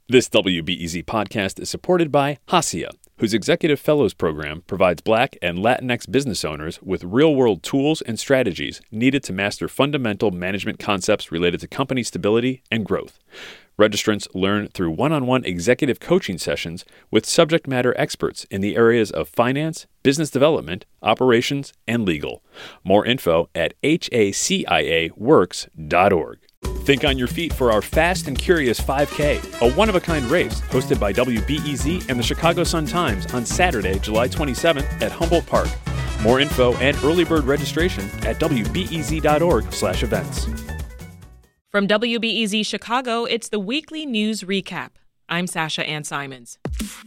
This WBEZ podcast is supported by Hacia, whose Executive Fellows Program provides Black and Latinx business owners with real-world tools and strategies needed to master fundamental management concepts related to company stability and growth. Registrants learn through one-on-one executive coaching sessions with subject matter experts in the areas of finance, business development, operations, and legal. More info at haciaworks.org. Think on your feet for our Fast and Curious 5K, a one-of-a-kind race hosted by WBEZ and the Chicago Sun-Times on Saturday, July 27th at Humboldt Park. More info and early bird registration at wbez.org/events. From WBEZ Chicago, it's the Weekly News Recap. I'm Sasha Ann Simons.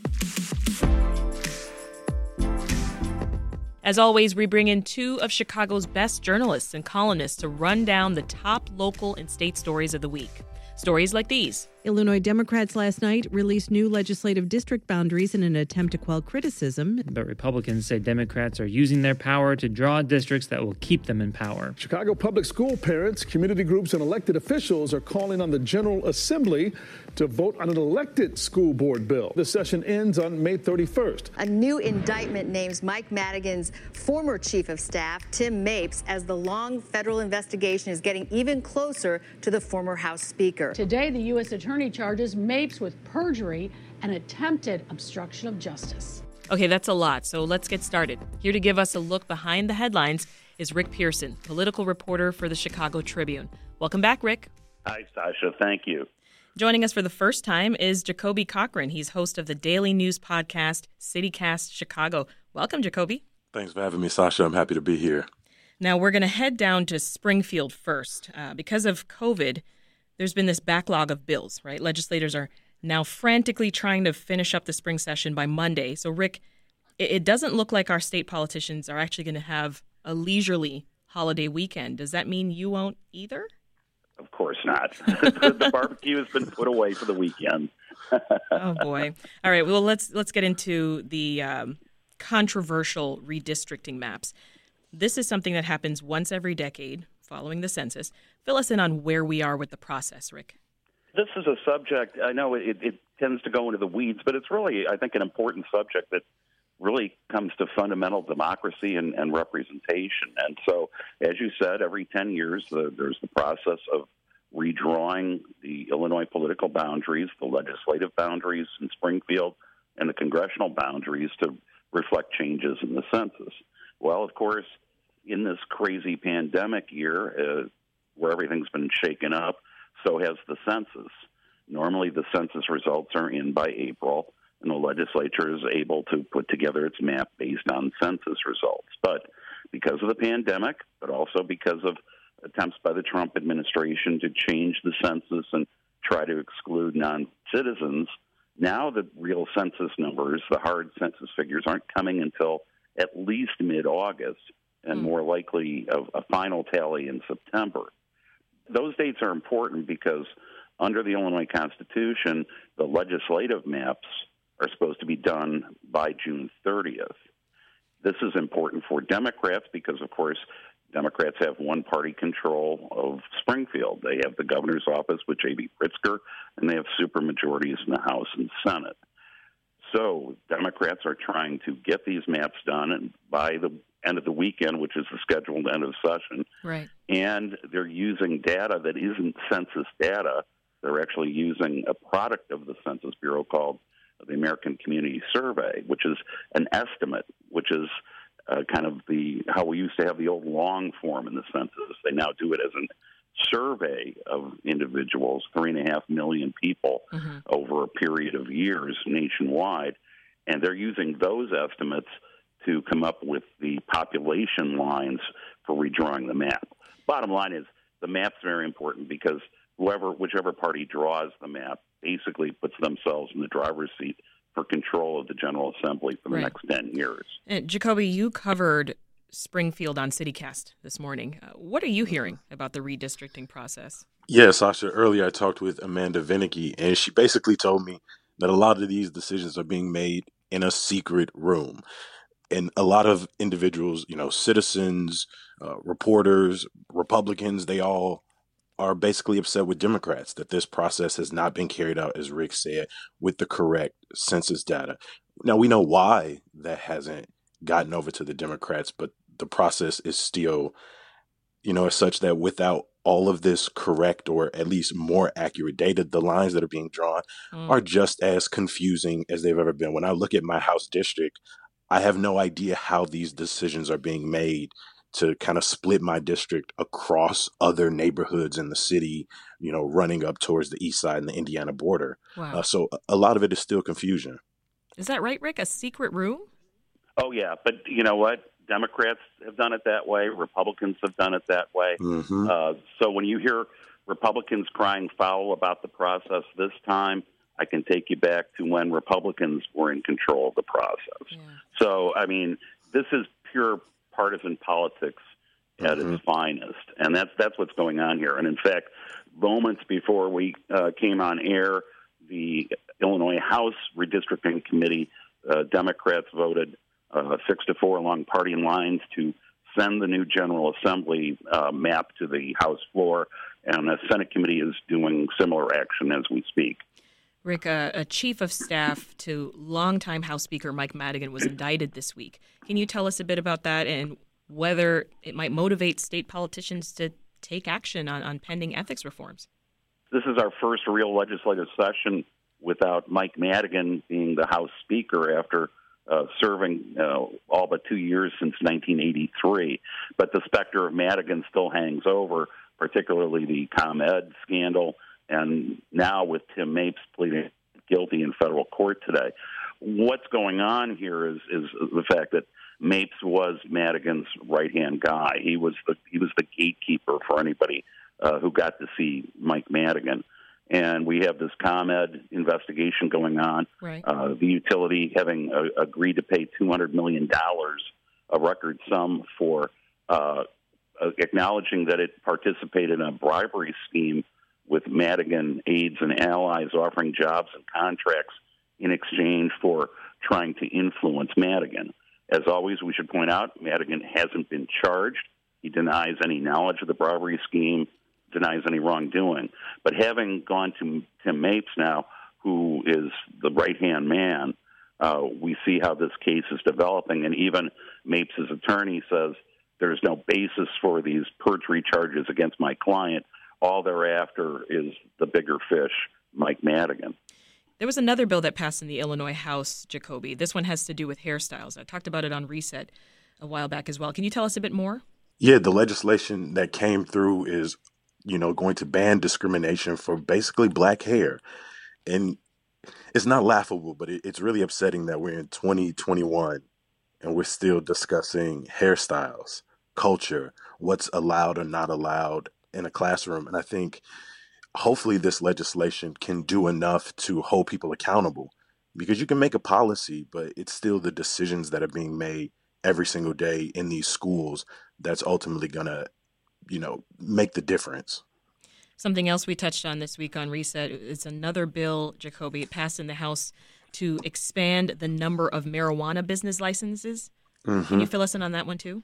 As always, we bring in two of Chicago's best journalists and columnists to run down the top local and state stories of the week. Stories like these. Illinois Democrats last night released new legislative district boundaries in an attempt to quell criticism. But Republicans say Democrats are using their power to draw districts that will keep them in power. Chicago public school parents, community groups, and elected officials are calling on the General Assembly to vote on an elected school board bill. The session ends on May 31st. A new indictment names Mike Madigan's former chief of staff, Tim Mapes, as the long federal investigation is getting even closer to the former House Speaker. Today, the U.S. Attorney charges Mapes with perjury and attempted obstruction of justice. Okay, that's a lot, so let's get started. Here to give us a look behind the headlines is Rick Pearson, political reporter for the Chicago Tribune. Welcome back, Rick. Hi, Sasha. Thank you. Joining us for the first time is Jacoby Cochran. He's host of the daily news podcast, CityCast Chicago. Welcome, Jacoby. Thanks for having me, Sasha. I'm happy to be here. Now, we're going to head down to Springfield first. Because of COVID, there's been this backlog of bills, right? Legislators are now frantically trying to finish up the spring session by Monday. So, Rick, it doesn't look like our state politicians are actually going to have a leisurely holiday weekend. Does that mean you won't either? Of course not. The barbecue has been put away for the weekend. Oh, boy. All right. Well, let's get into the controversial redistricting maps. This is something that happens once every decade following the census. Fill us in on where we are with the process, Rick. This is a subject, I know it tends to go into the weeds, but it's really, I think, an important subject that really comes to fundamental democracy and representation. And so, as you said, every 10 years, there's the process of redrawing the Illinois political boundaries, the legislative boundaries in Springfield, and the congressional boundaries to reflect changes in the census. Well, of course, in this crazy pandemic year, where everything's been shaken up, so has the census. Normally, the census results are in by April, and the legislature is able to put together its map based on census results. But because of the pandemic, but also because of attempts by the Trump administration to change the census and try to exclude non-citizens, now the real census numbers, the hard census figures, aren't coming until at least mid-August, and more likely a final tally in September. Those dates are important because under the Illinois Constitution, the legislative maps are supposed to be done by June 30th. This is important for Democrats because, of course, Democrats have one-party control of Springfield. They have the governor's office with J.B. Pritzker, and they have supermajorities in the House and Senate. So Democrats are trying to get these maps done and by the end of the weekend, which is the scheduled end of session. Right. And they're using data that isn't census data. They're actually using a product of the Census Bureau called the American Community Survey, which is an estimate, which is kind of how we used to have the old long form in the census. They now do it as a survey of individuals, 3.5 million people over a period of years nationwide. And they're using those estimates to come up with the population lines for redrawing the map. Bottom line is the map's very important because whichever party draws the map basically puts themselves in the driver's seat for control of the General Assembly for the next 10 years. And Jacoby, you covered Springfield on CityCast this morning. What are you hearing about the redistricting process? Yeah, Sasha, earlier I talked with Amanda Vinicky, and she basically told me that a lot of these decisions are being made in a secret room. And a lot of individuals, citizens, reporters, Republicans, they all are basically upset with Democrats that this process has not been carried out, as Rick said, with the correct census data. Now, we know why that hasn't gotten over to the Democrats, but the process is still, as such that without all of this correct or at least more accurate data, the lines that are being drawn are just as confusing as they've ever been. When I look at my House district, I have no idea how these decisions are being made to kind of split my district across other neighborhoods in the city, running up towards the east side and the Indiana border. Wow. So a lot of it is still confusion. Is that right, Rick? A secret room? Oh, yeah. But you know what? Democrats have done it that way. Republicans have done it that way. Mm-hmm. So when you hear Republicans crying foul about the process this time, I can take you back to when Republicans were in control of the process. Yeah. So, I mean, this is pure partisan politics at its finest, and that's what's going on here. And in fact, moments before we came on air, the Illinois House Redistricting Committee, Democrats voted 6-4 along party lines to send the new General Assembly map to the House floor, and the Senate committee is doing similar action as we speak. Rick, a chief of staff to longtime House Speaker Mike Madigan was indicted this week. Can you tell us a bit about that and whether it might motivate state politicians to take action on pending ethics reforms? This is our first real legislative session without Mike Madigan being the House Speaker after serving all but 2 years since 1983. But the specter of Madigan still hangs over, particularly the ComEd scandal, and now with Tim Mapes pleading guilty in federal court today. What's going on here is the fact that Mapes was Madigan's right-hand guy. He was the gatekeeper for anybody who got to see Mike Madigan. And we have this ComEd investigation going on. Right. The utility having agreed to pay $200 million, a record sum for acknowledging that it participated in a bribery scheme with Madigan aides and allies offering jobs and contracts in exchange for trying to influence Madigan. As always, we should point out, Madigan hasn't been charged. He denies any knowledge of the bribery scheme, denies any wrongdoing. But having gone to Tim Mapes now, who is the right-hand man, we see how this case is developing. And even Mapes' attorney says there's no basis for these perjury charges against my client. All they're after is the bigger fish, Mike Madigan. There was another bill that passed in the Illinois House, Jacoby. This one has to do with hairstyles. I talked about it on Reset a while back as well. Can you tell us a bit more? Yeah, the legislation that came through is, going to ban discrimination for basically black hair. And it's not laughable, but it's really upsetting that we're in 2021 and we're still discussing hairstyles, culture, what's allowed or not allowed in a classroom. And I think hopefully this legislation can do enough to hold people accountable, because you can make a policy, but it's still the decisions that are being made every single day in these schools that's ultimately going to, make the difference. Something else we touched on this week on Reset is another bill, Jacoby. It passed in the House to expand the number of marijuana business licenses. Mm-hmm. Can you fill us in on that one too?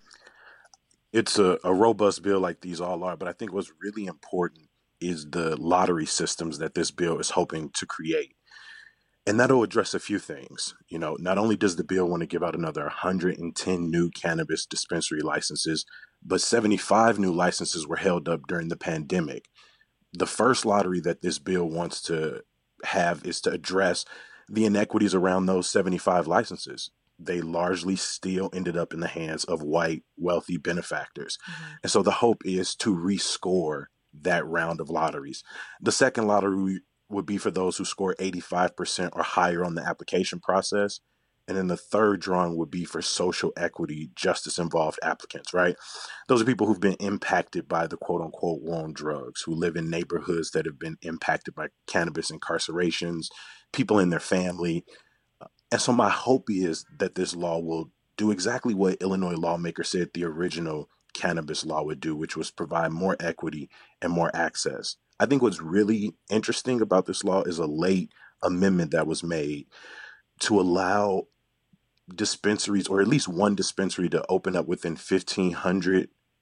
It's a robust bill like these all are, but I think what's really important is the lottery systems that this bill is hoping to create. And that'll address a few things. Not only does the bill want to give out another 110 new cannabis dispensary licenses, but 75 new licenses were held up during the pandemic. The first lottery that this bill wants to have is to address the inequities around those 75 licenses. They largely still ended up in the hands of white, wealthy benefactors. Mm-hmm. And so the hope is to rescore that round of lotteries. The second lottery would be for those who score 85% or higher on the application process. And then the third drawing would be for social equity, justice-involved applicants, right? Those are people who've been impacted by the quote-unquote war on drugs, who live in neighborhoods that have been impacted by cannabis incarcerations, people in their family. And so my hope is that this law will do exactly what Illinois lawmakers said the original cannabis law would do, which was provide more equity and more access. I think what's really interesting about this law is a late amendment that was made to allow dispensaries, or at least one dispensary, to open up within 1,500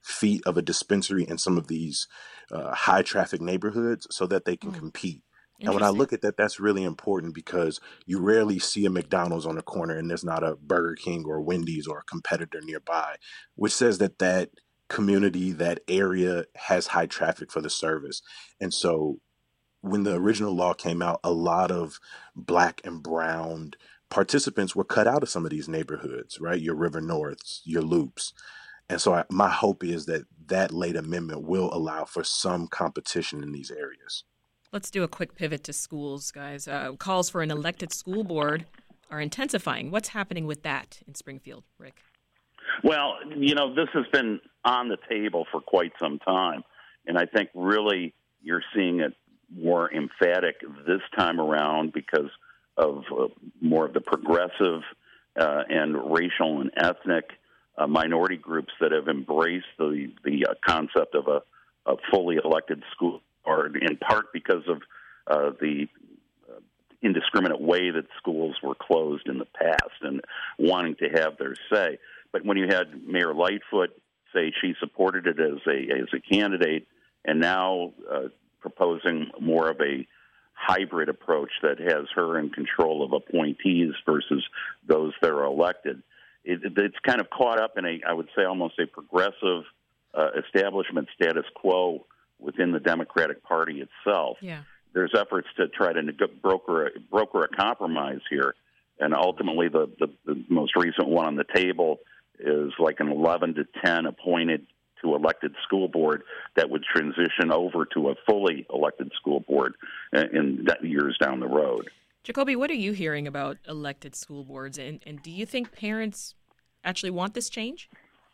feet of a dispensary in some of these high traffic neighborhoods so that they can compete. And when I look at that, that's really important because you rarely see a McDonald's on the corner and there's not a Burger King or Wendy's or a competitor nearby, which says that that community, that area has high traffic for the service. And so when the original law came out, a lot of Black and brown participants were cut out of some of these neighborhoods, right? Your River Norths, your Loops. And so my hope is that that late amendment will allow for some competition in these areas. Let's do a quick pivot to schools, guys. Calls for an elected school board are intensifying. What's happening with that in Springfield, Rick? Well, this has been on the table for quite some time, and I think really you're seeing it more emphatic this time around because of more of the progressive and racial and ethnic minority groups that have embraced the concept of a fully elected school, or in part because of the indiscriminate way that schools were closed in the past and wanting to have their say. But when you had Mayor Lightfoot say she supported it as a candidate, and now proposing more of a hybrid approach that has her in control of appointees versus those that are elected, it's kind of caught up in I would say almost a progressive establishment status quo within the Democratic Party itself. Yeah. There's efforts to try to broker a compromise here, and ultimately the most recent one on the table is like an 11 to 10 appointed to elected school board that would transition over to a fully elected school board in years down the road. Jacoby, what are you hearing about elected school boards, and do you think parents actually want this change?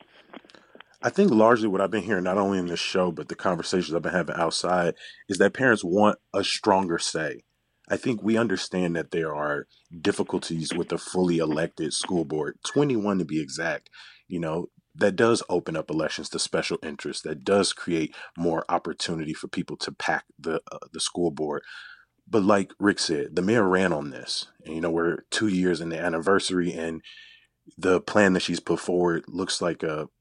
I think largely what I've been hearing, not only in this show, but the conversations I've been having outside, is that parents want a stronger say. I think we understand that there are difficulties with a fully elected school board, 21 to be exact, that does open up elections to special interests, that does create more opportunity for people to pack the school board. But like Rick said, the mayor ran on this, and we're 2 years in the anniversary, and the plan that she's put forward looks like a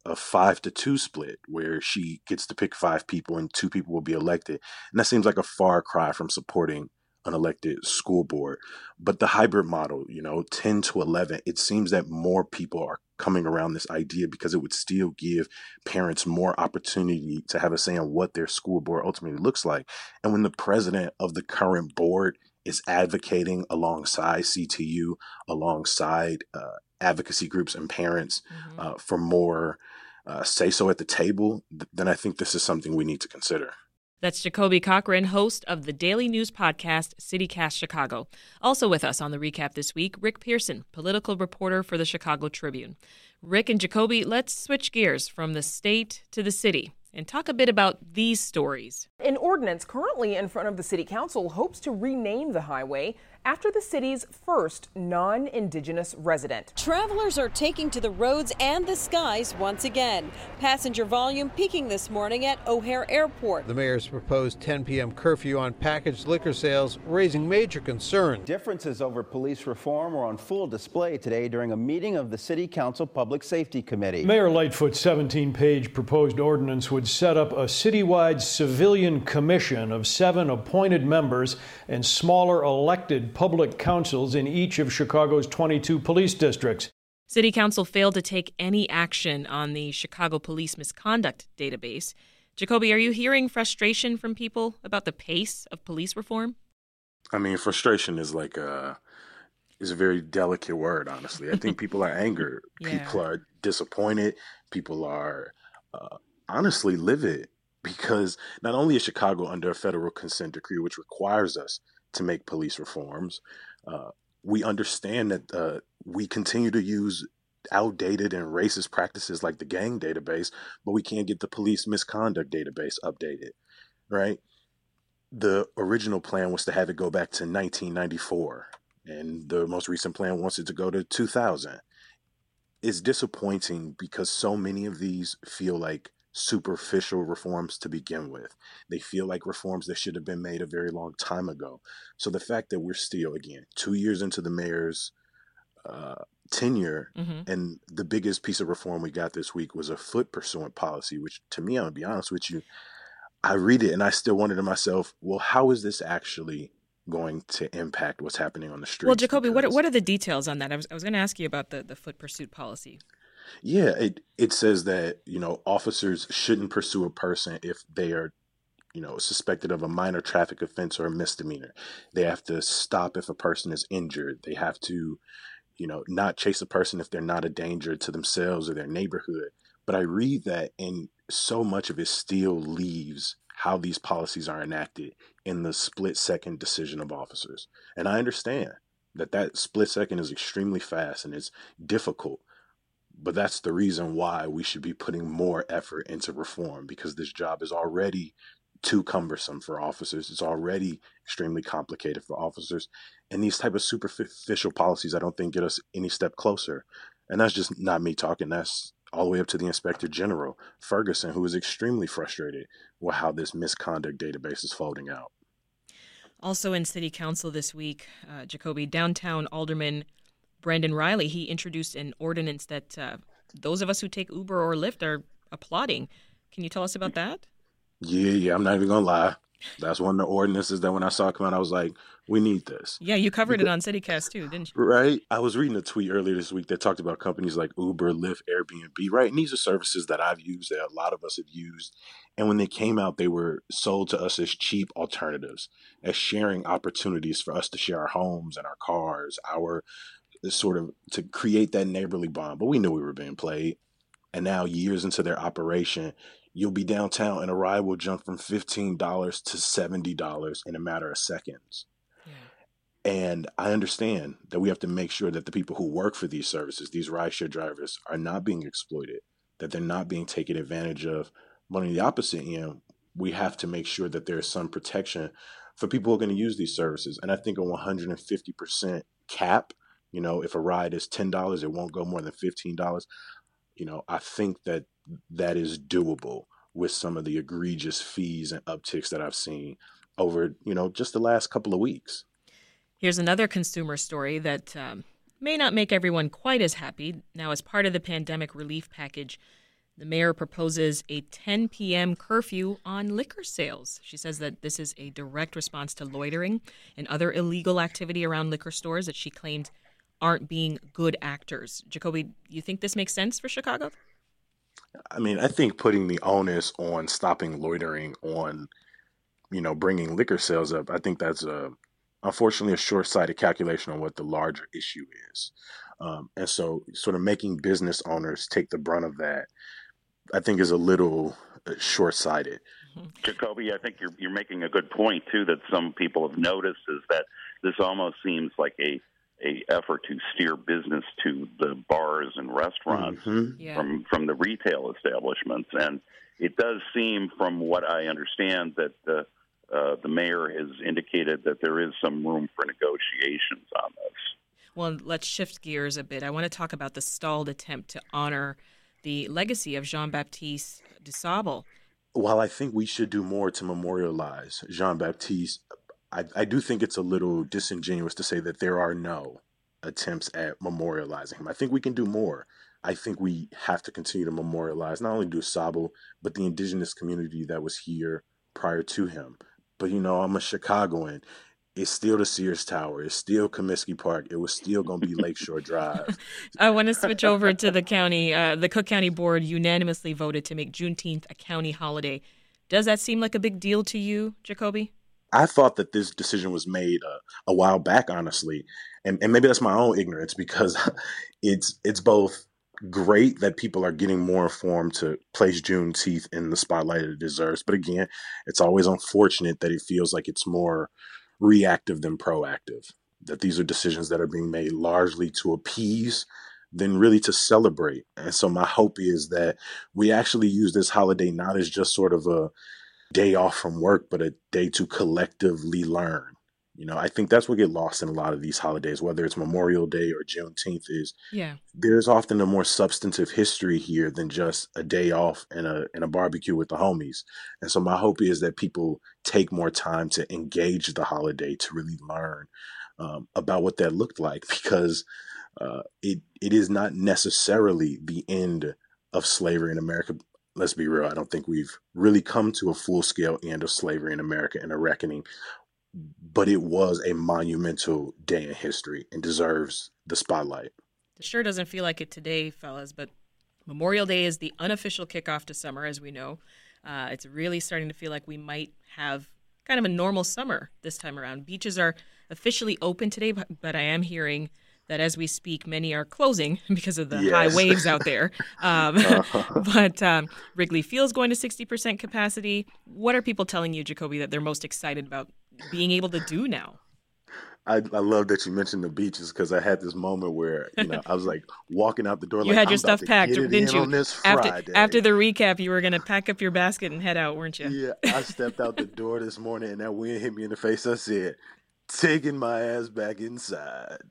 5-2 split where she gets to pick 5 people and 2 people will be elected. And that seems like a far cry from supporting an elected school board. But the hybrid model, 10 to 11, it seems that more people are coming around this idea because it would still give parents more opportunity to have a say on what their school board ultimately looks like. And when the president of the current board is advocating alongside CTU, alongside advocacy groups and parents for more say-so at the table, then I think this is something we need to consider. That's Jacoby Cochran, host of the daily news podcast CityCast Chicago. Also with us on the recap this week, Rick Pearson, political reporter for the Chicago Tribune. Rick and Jacoby, let's switch gears from the state to the city and talk a bit about these stories. An ordinance currently in front of the City Council hopes to rename the highway after the city's first non-Indigenous resident. Travelers are taking to the roads and the skies once again. Passenger volume peaking this morning at O'Hare Airport. The mayor's proposed 10 p.m. curfew on packaged liquor sales raising major concern. Differences over police reform were on full display today during a meeting of the City Council Public Safety Committee. Mayor Lightfoot's 17-page proposed ordinance would set up a citywide civilian commission of 7 appointed members and smaller elected public councils in each of Chicago's 22 police districts. City Council failed to take any action on the Chicago Police Misconduct Database. Jacoby, are you hearing frustration from people about the pace of police reform? I mean, frustration is is a very delicate word, honestly. I think people are angered. Yeah. People are disappointed. People are honestly livid because not only is Chicago under a federal consent decree, which requires us to make police reforms, we understand that we continue to use outdated and racist practices like the gang database, but we can't get the police misconduct database updated, right? The original plan was to have it go back to 1994, and the most recent plan wants it to go to 2000. It's disappointing because so many of these feel like superficial reforms to begin with. They feel like reforms that should have been made a very long time ago. So the fact that we're still, again, 2 years into the mayor's tenure. Mm-hmm. And the biggest piece of reform we got this week was a foot pursuant policy, which to me, I'm gonna be honest with you, I read it and I still wonder to myself, well, how is this actually going to impact what's happening on the streets? Well, Jacoby, what are the details on that? I was going to ask you about the foot pursuit policy. Yeah, it says that, officers shouldn't pursue a person if they are, suspected of a minor traffic offense or a misdemeanor. They have to stop if a person is injured. They have to, not chase a person if they're not a danger to themselves or their neighborhood. But I read that, and so much of it still leaves how these policies are enacted in the split-second decision of officers. And I understand that split second is extremely fast and it's difficult. But that's the reason why we should be putting more effort into reform, because this job is already too cumbersome for officers. It's already extremely complicated for officers. And these type of superficial policies, I don't think, get us any step closer. And that's just not me talking. That's all the way up to the Inspector General, Ferguson, who is extremely frustrated with how this misconduct database is folding out. Also in City Council this week, Jacoby, downtown Alderman Brendan Riley, he introduced an ordinance that those of us who take Uber or Lyft are applauding. Can you tell us about that? Yeah, I'm not even going to lie. That's one of the ordinances that when I saw it come out, I was like, we need this. Yeah, you covered it on CityCast too, didn't you? Right. I was reading a tweet earlier this week that talked about companies like Uber, Lyft, Airbnb, right? And these are services that I've used, that a lot of us have used. And when they came out, they were sold to us as cheap alternatives, as sharing opportunities for us to share our homes and our cars, our sort of to create that neighborly bond. But we knew we were being played. And now, years into their operation, you'll be downtown and a ride will jump from $15 to $70 in a matter of seconds. Yeah. And I understand that we have to make sure that the people who work for these services, these rideshare drivers, are not being exploited, that they're not being taken advantage of. But on the opposite end, we have to make sure that there is some protection for people who are going to use these services. And I think a 150% cap, if a ride is $10, it won't go more than $15. I think that is doable with some of the egregious fees and upticks that I've seen over, just the last couple of weeks. Here's another consumer story that may not make everyone quite as happy. Now, as part of the pandemic relief package, the mayor proposes a 10 p.m. curfew on liquor sales. She says that this is a direct response to loitering and other illegal activity around liquor stores that she claimed aren't being good actors. Jacoby, you think this makes sense for Chicago? I mean, I think putting the onus on stopping loitering, on, bringing liquor sales up, I think that's unfortunately a short-sighted calculation on what the larger issue is. And so sort of making business owners take the brunt of that, I think is a little short-sighted. Jacoby, I think you're making a good point, too, that some people have noticed, is that this almost seems like a effort to steer business to the bars and restaurants from the retail establishments. And it does seem, from what I understand, that the mayor has indicated that there is some room for negotiations on this. Well, let's shift gears a bit. I want to talk about the stalled attempt to honor the legacy of Jean-Baptiste Dusable. While I think we should do more to memorialize Jean-Baptiste, I do think it's a little disingenuous to say that there are no attempts at memorializing him. I think we can do more. I think we have to continue to memorialize not only Dusable, but the indigenous community that was here prior to him. But, I'm a Chicagoan. It's still the Sears Tower. It's still Comiskey Park. It was still going to be Lakeshore Drive. I want to switch over to the county. The Cook County Board unanimously voted to make Juneteenth a county holiday. Does that seem like a big deal to you, Jacoby? I thought that this decision was made a while back, honestly. And maybe that's my own ignorance, because it's both great that people are getting more informed to place Juneteenth in the spotlight it deserves. But again, it's always unfortunate that it feels like it's more reactive than proactive, that these are decisions that are being made largely to appease than really to celebrate. And so my hope is that we actually use this holiday not as just sort of a day off from work, but a day to collectively learn. I think that's what gets lost in a lot of these holidays, whether it's Memorial Day or Juneteenth, is there's often a more substantive history here than just a day off and a barbecue with the homies. And so my hope is that people take more time to engage the holiday, to really learn about what that looked like, because it is not necessarily the end of slavery in America. Let's be real. I don't think we've really come to a full-scale end of slavery in America and a reckoning, but it was a monumental day in history and deserves the spotlight. It sure doesn't feel like it today, fellas, but Memorial Day is the unofficial kickoff to summer, as we know. It's really starting to feel like we might have kind of a normal summer this time around. Beaches are officially open today, but I am hearing that as we speak, many are closing because of the high waves out there. But Wrigley Field's going to 60% capacity. What are people telling you, Jacoby, that they're most excited about being able to do now? I love that you mentioned the beaches, because I had this moment where, I was like walking out the door. You like, had your stuff packed, didn't you? On this after the recap, you were going to pack up your basket and head out, weren't you? Yeah, I stepped out the door this morning and that wind hit me in the face. I said, taking my ass back inside.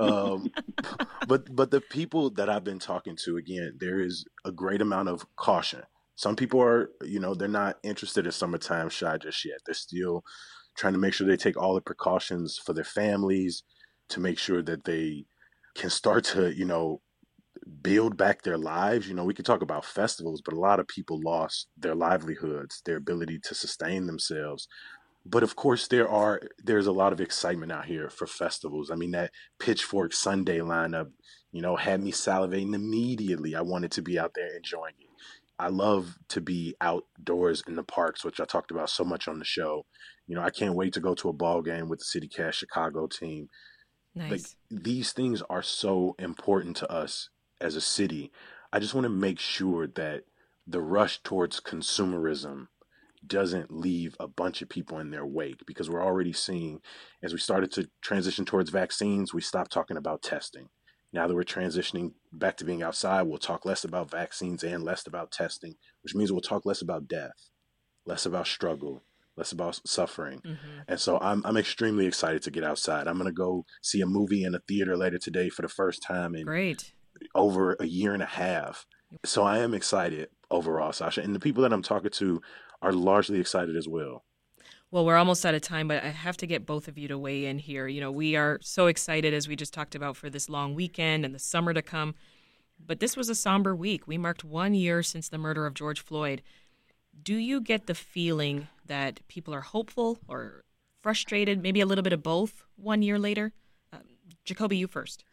But the people that I've been talking to, again, there is a great amount of caution. Some people are, they're not interested in summertime shy just yet. They're still trying to make sure they take all the precautions for their families, to make sure that they can start to, build back their lives. We could talk about festivals, but a lot of people lost their livelihoods, their ability to sustain themselves. But of course, there's a lot of excitement out here for festivals. I mean, that Pitchfork Sunday lineup, had me salivating immediately. I wanted to be out there enjoying it. I love to be outdoors in the parks, which I talked about so much on the show. I can't wait to go to a ball game with the CityCast Chicago team. Nice. Like, these things are so important to us as a city. I just want to make sure that the rush towards consumerism doesn't leave a bunch of people in their wake, because we're already seeing, as we started to transition towards vaccines, we stopped talking about testing. Now that we're transitioning back to being outside, we'll talk less about vaccines and less about testing, which means we'll talk less about death, less about struggle, less about suffering. Mm-hmm. And so I'm extremely excited to get outside. I'm going to go see a movie in a theater later today for the first time in over a year and a half. So I am excited overall, Sasha. And the people that I'm talking to are largely excited as well. Well, we're almost out of time, but I have to get both of you to weigh in here. We are so excited, as we just talked about, for this long weekend and the summer to come. But this was a somber week. We marked 1 year since the murder of George Floyd. Do you get the feeling that people are hopeful or frustrated, maybe a little bit of both 1 year later? Jacoby, you first.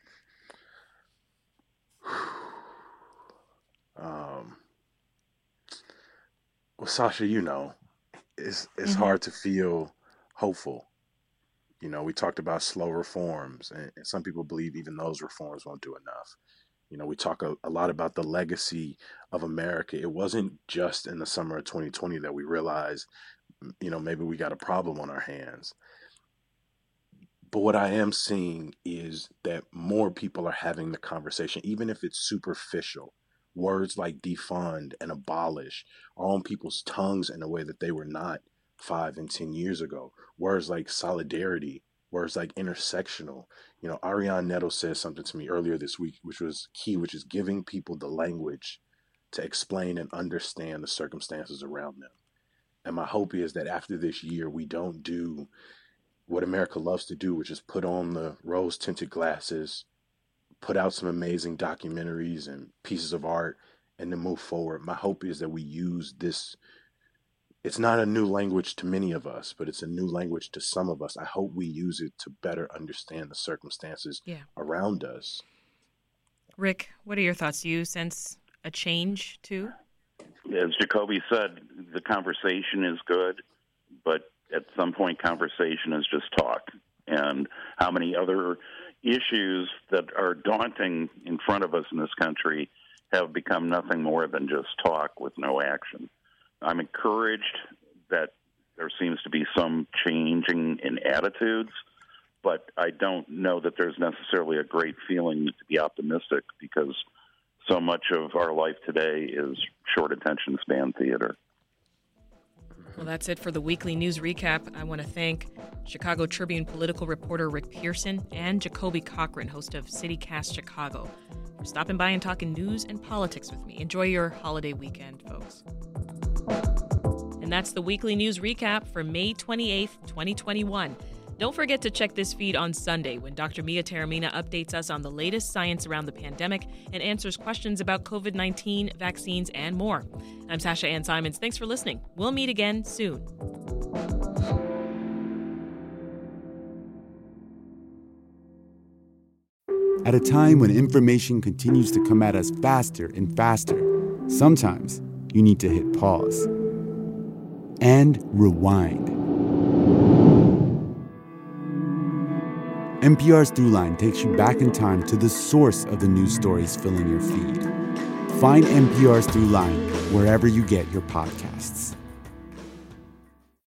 Well, Sasha, it's hard to feel hopeful. We talked about slow reforms, and some people believe even those reforms won't do enough. We talk a lot about the legacy of America. It wasn't just in the summer of 2020 that we realized, maybe we got a problem on our hands. But what I am seeing is that more people are having the conversation, even if it's superficial. Words like defund and abolish are on people's tongues in a way that they were not 5 and 10 years ago. Words like solidarity, words like intersectional. Ariane Nettles said something to me earlier this week, which was key, which is giving people the language to explain and understand the circumstances around them. And my hope is that after this year, we don't do what America loves to do, which is put on the rose-tinted glasses, put out some amazing documentaries and pieces of art, and then move forward. My hope is that we use this. It's not a new language to many of us, but it's a new language to some of us. I hope we use it to better understand the circumstances around us. Rick, what are your thoughts? Do you sense a change too? As Jacoby said, the conversation is good, but at some point conversation is just talk. And how many other issues that are daunting in front of us in this country have become nothing more than just talk with no action. I'm encouraged that there seems to be some changing in attitudes, but I don't know that there's necessarily a great feeling to be optimistic, because so much of our life today is short attention span theater. Well, that's it for the weekly news recap. I want to thank Chicago Tribune political reporter Rick Pearson and Jacoby Cochran, host of CityCast Chicago, for stopping by and talking news and politics with me. Enjoy your holiday weekend, folks. And that's the weekly news recap for May 28th, 2021. Don't forget to check this feed on Sunday when Dr. Mia Taormina updates us on the latest science around the pandemic and answers questions about COVID-19, vaccines, and more. I'm Sasha Ann Simons. Thanks for listening. We'll meet again soon. At a time when information continues to come at us faster and faster, sometimes you need to hit pause and rewind. NPR's Throughline takes you back in time to the source of the news stories filling your feed. Find NPR's Throughline wherever you get your podcasts.